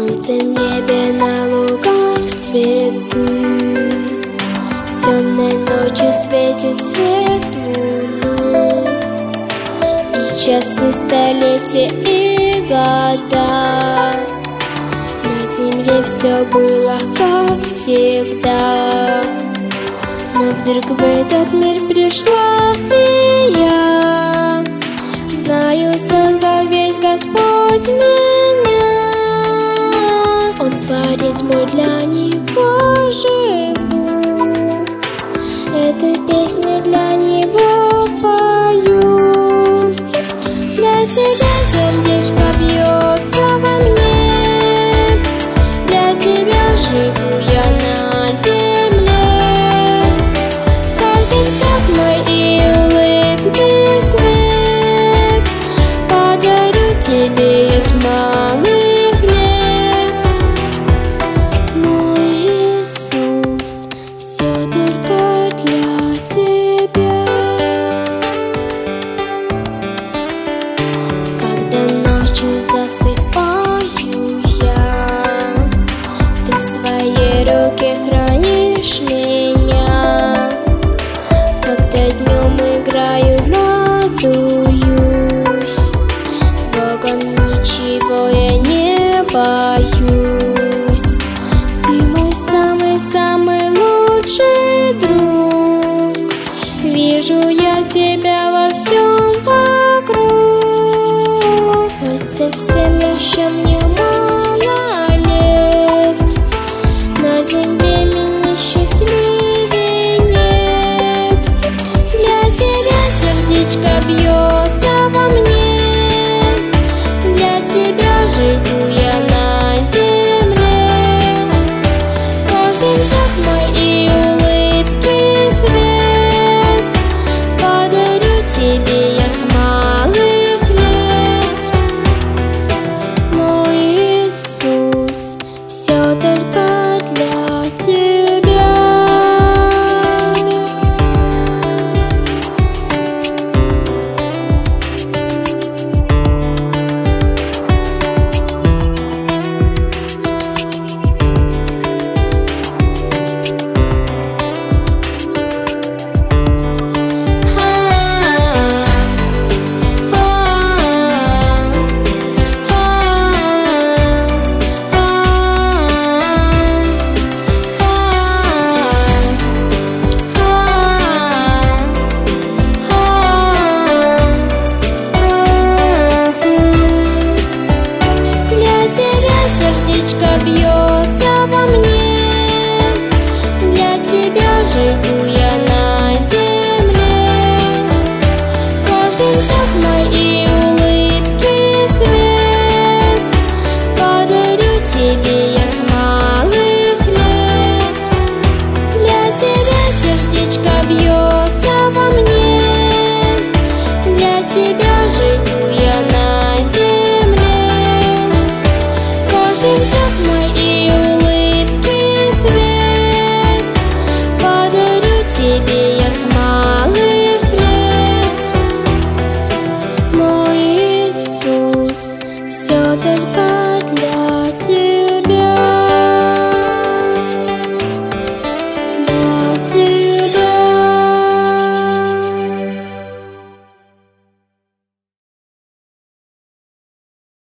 Солнце в небе, на лугах цветы, темной ночи светит свет луны. И часы, столетия и года, на земле все было как всегда. Но вдруг в этот мир пришла и я. Знаю, создал весь Господь меня. Он творит, мы для Него живу. Эту песню для Него пою. Для Тебя сердечко бьется во мне, для Тебя живу я на земле. Каждый вздох мой и улыбки свет подарю Тебе я с малых лет. Мой Иисус, все только для Тебя. Когда ночью засыпаю я, Ты в своей руке хранишь меня. Когда днем играю, радуюсь, с Богом ничего я не боюсь. Ты мой самый-самый лучший друг. Вижу я Тебя во всем вокруг. Хоть совсем еще мне мало лет, на земле меня счастливее нет. Для Тебя сердечко бьется во мне, для Тебя живу я на земле. Каждый вздох мой и улыбки свет подарю Тебе я с малых лет. Мой Иисус, все только для Тебя. Для Тебя сердечко бьется во мне, для Тебя живу я на земле. Каждый вздох мой и улыбки свет подарю Тебе я с малых лет. Для Тебя сердечко бьется во мне, для Тебя живу я на земле. Каждый вздох мой и улыбки свет подарю Тебе я с малых лет. Мой Иисус, все только